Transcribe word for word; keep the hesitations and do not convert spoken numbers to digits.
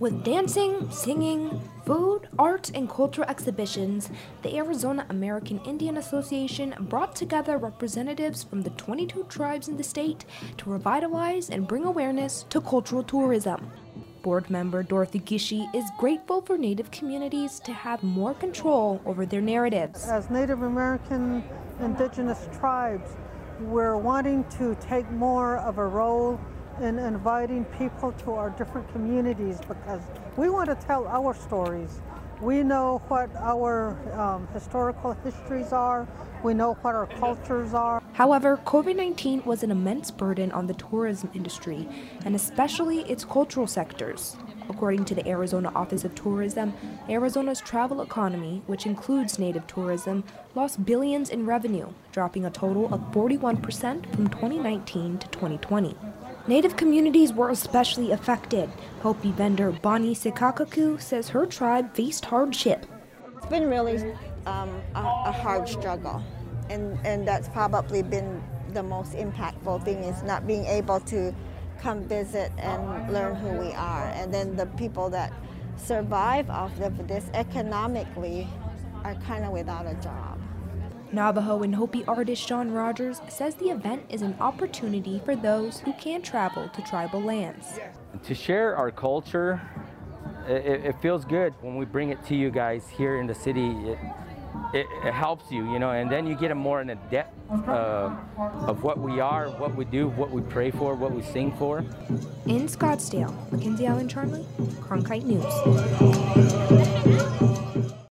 With dancing, singing, food, art, and cultural exhibitions, the Arizona American Indian Association brought together representatives from the twenty-two tribes in the state to revitalize and bring awareness to cultural tourism. Board member Dorothy Gishi is grateful for Native communities to have more control over their narratives. As Native American indigenous tribes, we're wanting to take more of a role in inviting people to our different communities because we want to tell our stories. We know what our um, historical histories are. We know what our cultures are. However, COVID nineteen was an immense burden on the tourism industry, and especially its cultural sectors. According to the Arizona Office of Tourism, Arizona's travel economy, which includes native tourism, lost billions in revenue, dropping a total of forty-one percent from twenty nineteen to twenty twenty. Native communities were especially affected. Hopi vendor Bonnie Sekakaku says her tribe faced hardship. It's been really um, a, a hard struggle, and, and that's probably been the most impactful thing, is not being able to come visit and learn who we are. And then the people that survive off of this economically are kind of without a job. Navajo and Hopi artist Sean Rogers says the event is an opportunity for those who can't travel to tribal lands. To share our culture, it, it feels good when we bring it to you guys here in the city. It, it, it helps you, you know, and then you get a more in a depth uh, of what we are, what we do, what we pray for, what we sing for. In Scottsdale, Mackenzie Allen Charlie, Cronkite News.